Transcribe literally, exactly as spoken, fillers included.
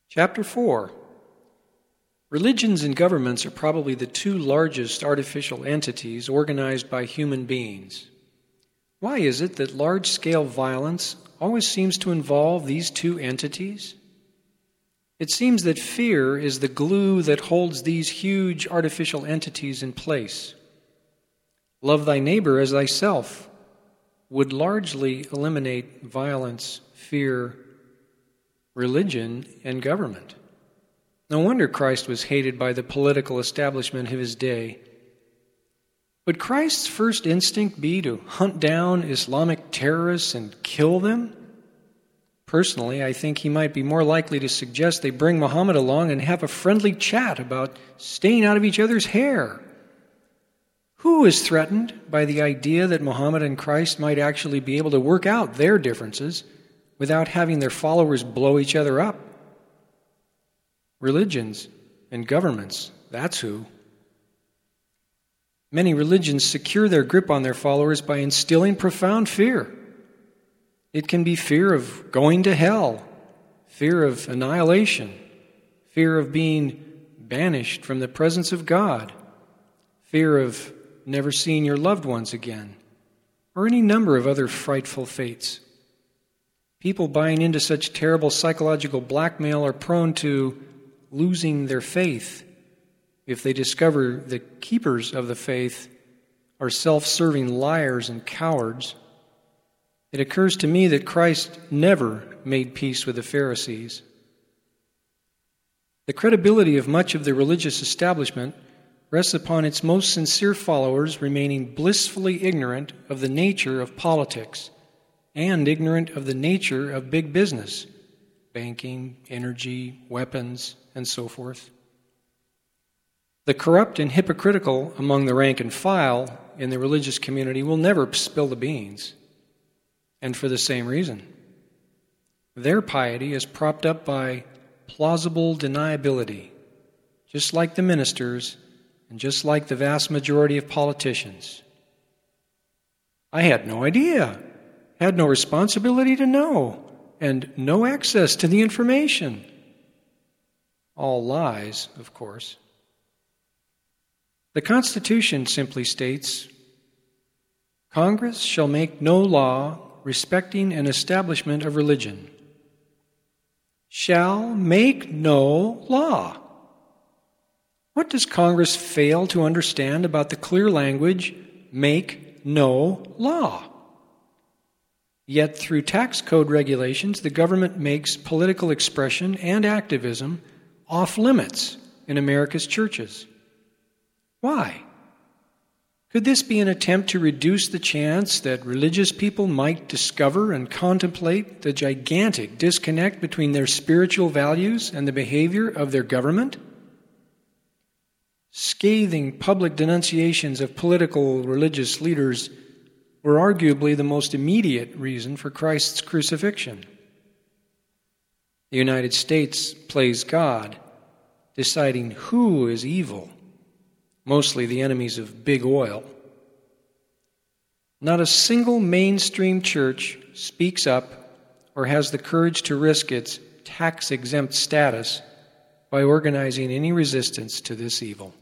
Chapter four. Religions and governments are probably the two largest artificial entities organized by human beings. Why is it that large-scale violence always seems to involve these two entities? It seems that fear is the glue that holds these huge artificial entities in place. Love thy neighbor as thyself would largely eliminate violence, fear, religion, and government. No wonder Christ was hated by the political establishment of his day. Would Christ's first instinct be to hunt down Islamic terrorists and kill them? Personally, I think he might be more likely to suggest they bring Muhammad along and have a friendly chat about staying out of each other's hair. Who is threatened by the idea that Muhammad and Christ might actually be able to work out their differences without having their followers blow each other up? Religions and governments, that's who. Many religions secure their grip on their followers by instilling profound fear. It can be fear of going to hell, fear of annihilation, fear of being banished from the presence of God, fear of never seeing your loved ones again, or any number of other frightful fates. People buying into such terrible psychological blackmail are prone to losing their faith if they discover the keepers of the faith are self-serving liars and cowards. It occurs to me that Christ never made peace with the Pharisees. The credibility of much of the religious establishment rests upon its most sincere followers remaining blissfully ignorant of the nature of politics and ignorant of the nature of big business, banking, energy, weapons, and so forth. The corrupt and hypocritical among the rank and file in the religious community will never spill the beans, and for the same reason. Their piety is propped up by plausible deniability, just like the ministers and just like the vast majority of politicians. I had no idea, had no responsibility to know, and no access to the information. All lies, of course. The Constitution simply states, Congress shall make no law respecting an establishment of religion. Shall make no law. What does Congress fail to understand about the clear language, make no law? Yet through tax code regulations, the government makes political expression and activism off limits in America's churches. Why? Could this be an attempt to reduce the chance that religious people might discover and contemplate the gigantic disconnect between their spiritual values and the behavior of their government? Scathing public denunciations of political religious leaders were arguably the most immediate reason for Christ's crucifixion. The United States plays God, deciding who is evil, mostly the enemies of big oil. Not a single mainstream church speaks up or has the courage to risk its tax-exempt status by organizing any resistance to this evil.